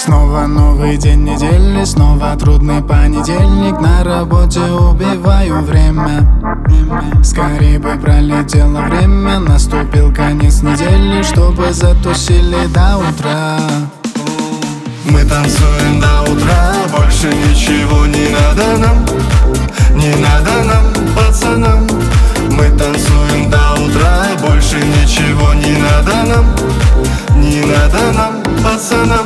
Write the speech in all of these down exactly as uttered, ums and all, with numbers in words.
Снова новый день недели, снова трудный понедельник. На работе убиваю время. Скорее бы пролетело время, наступил конец недели, чтобы затусили до утра. Мы танцуем до утра, больше ничего не надо нам, не надо нам, пацанам. Мы танцуем до утра, больше ничего не надо нам, не надо нам, пацанам.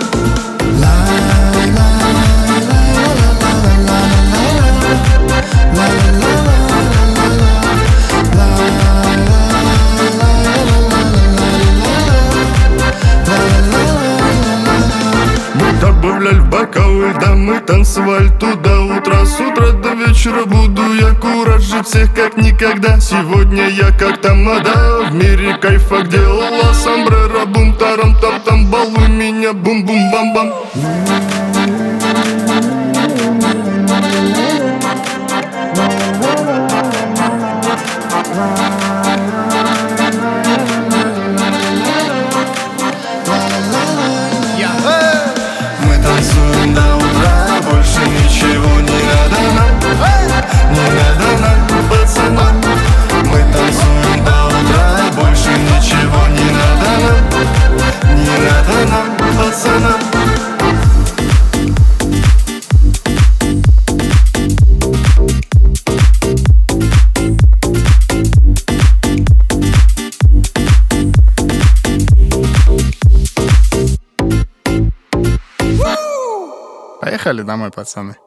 Добавляли в бокалы льда, мы танцевали туда утра. С утра до вечера буду я куражить всех как никогда. Сегодня я как тамада, в мире кайфа, где ла сомбреро, бум тарам там там, балуй меня, бум бум бам бам. Танцуем до утра, больше ничего не надо нам, не надо нам, пацанам. Мы танцуем до утра, больше ничего не надо нам, не надо нам, пацанам. Поехали домой, пацаны.